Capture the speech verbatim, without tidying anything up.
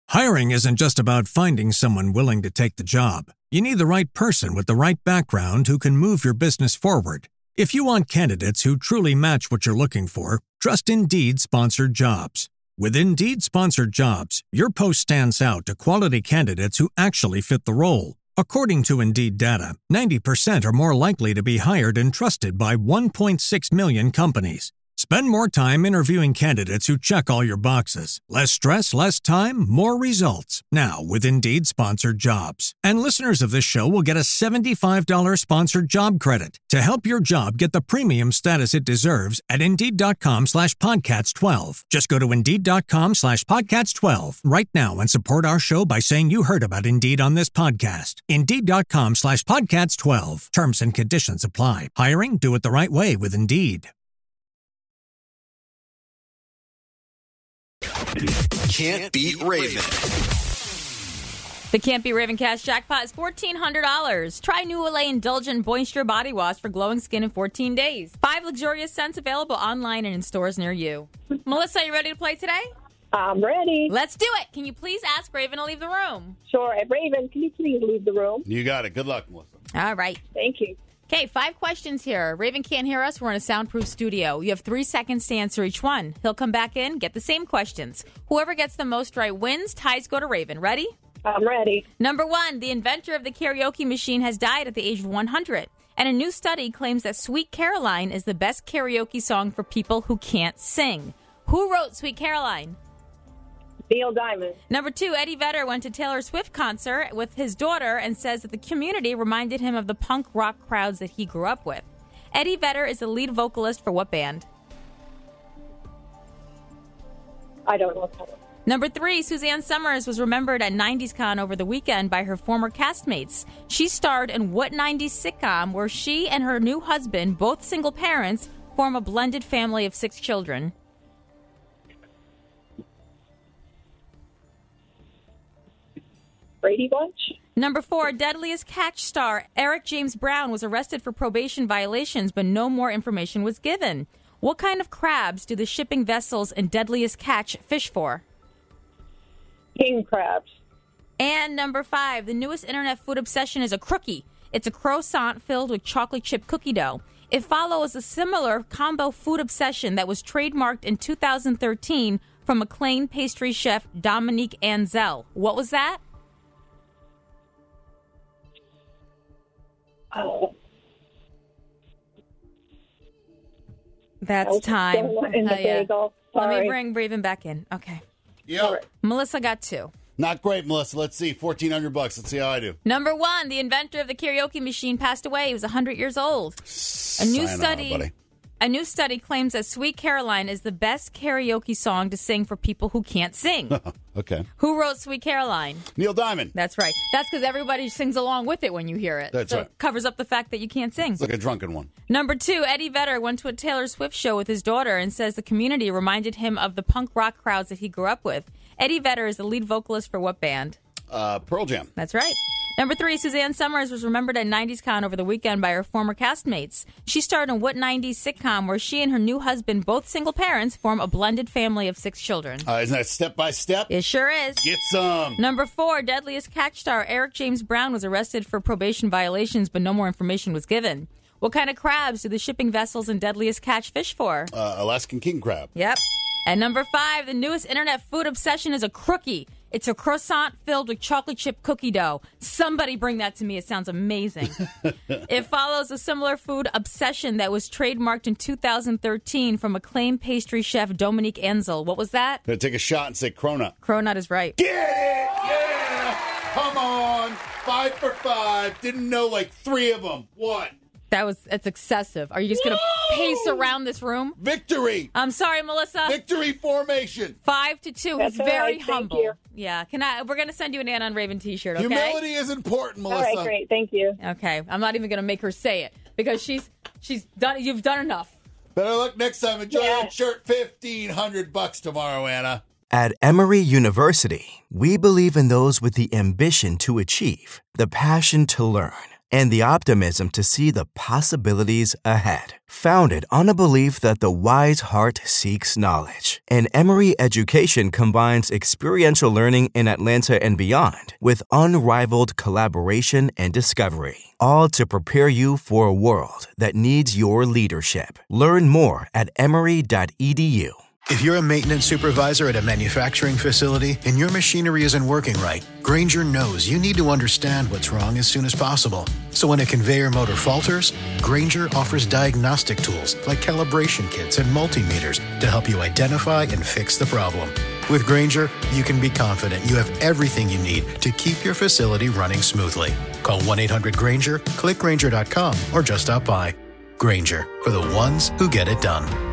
Hiring isn't just about finding someone willing to take the job. You need the right person with the right background who can move your business forward. If you want candidates who truly match what you're looking for, trust Indeed-sponsored jobs. With Indeed-sponsored jobs, your post stands out to quality candidates who actually fit the role. According to Indeed data, ninety percent are more likely to be hired and trusted by one point six million companies. Spend more time interviewing candidates who check all your boxes. Less stress, less time, more results. Now, with Indeed-sponsored jobs. And listeners of this show will get a seventy-five dollars sponsored job credit to help your job get the premium status it deserves at Indeed.com slash podcasts 12. Just go to Indeed.com slash podcasts 12 right now and support our show by saying you heard about Indeed on this podcast. Indeed.com slash podcasts 12. Terms and conditions apply. Hiring? Do it the right way with Indeed. Can't Beat Raven. The Can't Beat Raven Cash jackpot is fourteen hundred dollars. Try new Olay Indulgent Moisture Body Wash for glowing skin in fourteen days. Five luxurious scents available online and in stores near you. Melissa, you ready to play today? I'm ready. Let's do it. Can you please ask Raven to leave the room? Sure. Raven, can you please leave the room? You got it. Good luck, Melissa. All right. Thank you. Okay, five questions here. Raven can't hear us. We're in a soundproof studio. You have three seconds to answer each one. He'll come back in, get the same questions. Whoever gets the most right wins. Ties go to Raven. Ready? I'm ready. Number one, the inventor of the karaoke machine has died at the age of one hundred. And a new study claims that Sweet Caroline is the best karaoke song for people who can't sing. Who wrote Sweet Caroline? Neil Diamond. Number two, Eddie Vedder went to Taylor Swift concert with his daughter and says that the community reminded him of the punk rock crowds that he grew up with. Eddie Vedder is the lead vocalist for what band? I don't know. Number three, Suzanne Summers was remembered at nineties Con over the weekend by her former castmates. She starred in what nineties sitcom where she and her new husband, both single parents, form a blended family of six children? Brady Bunch. Number four, Deadliest Catch star Eric James Brown was arrested for probation violations, but no more information was given. What kind of crabs do the shipping vessels in Deadliest Catch fish for? King crabs. And number five, the newest internet food obsession is a crookie. It's a croissant filled with chocolate chip cookie dough. It follows a similar combo food obsession that was trademarked in two thousand thirteen from acclaimed pastry chef Dominique Ansel. What was that? Oh. That's time. In the Uh, yeah. bagel. Let me Sorry. bring Raven back in. Okay. Yep. Melissa got two. Not great, Melissa. Let's see. fourteen hundred bucks. Let's see how I do. Number one, the inventor of the karaoke machine passed away. He was one hundred years old. A new Sayonara, study buddy. A new study claims that Sweet Caroline is the best karaoke song to sing for people who can't sing. Okay. Who wrote Sweet Caroline? Neil Diamond. That's right. That's because everybody sings along with it when you hear it. That's so right. It covers up the fact that you can't sing. It's like a drunken one. Number two, Eddie Vedder went to a Taylor Swift show with his daughter and says the community reminded him of the punk rock crowds that he grew up with. Eddie Vedder is the lead vocalist for what band? Uh, Pearl Jam. That's right. Number three, Suzanne Summers was remembered at nineties Con over the weekend by her former castmates. She starred in what nineties sitcom where she and her new husband, both single parents, form a blended family of six children? Uh, isn't that Step by Step? It sure is. Get some. Number four, Deadliest Catch star Eric James Brown was arrested for probation violations, but no more information was given. What kind of crabs do the shipping vessels in Deadliest Catch fish for? Uh, Alaskan king crab. Yep. And number five, the newest internet food obsession is a crookie. It's a croissant filled with chocolate chip cookie dough. Somebody bring that to me. It sounds amazing. It follows a similar food obsession that was trademarked in two thousand thirteen from acclaimed pastry chef Dominique Ansel. What was that? Gonna take a shot and say cronut. Cronut is right. Get it! Yeah! Come on! Five for five. Didn't know like three of them. What? That was, it's excessive. Are you just going to pace around this room? Victory! I'm sorry, Melissa. Victory formation. Five to two. That's He's all very right. Thank humble. you. Yeah. Can I? We're going to send you an Ann on Raven T-shirt. Okay. Humility is important, All Melissa. right, great. Thank you. Okay. I'm not even going to make her say it because she's she's done. You've done enough. Better luck next time. Enjoy Yeah. that shirt. Fifteen hundred bucks tomorrow, Anna. At Emory University, we believe in those with the ambition to achieve, the passion to learn, and the optimism to see the possibilities ahead. Founded on a belief that the wise heart seeks knowledge, and Emory Education combines experiential learning in Atlanta and beyond with unrivaled collaboration and discovery, all to prepare you for a world that needs your leadership. Learn more at emory dot e d u. If you're a maintenance supervisor at a manufacturing facility and your machinery isn't working right, Grainger knows you need to understand what's wrong as soon as possible. So when a conveyor motor falters, Grainger offers diagnostic tools like calibration kits and multimeters to help you identify and fix the problem. With Grainger, you can be confident you have everything you need to keep your facility running smoothly. Call one eight hundred Grainger, click Grainger dot com, or just stop by. Grainger, for the ones who get it done.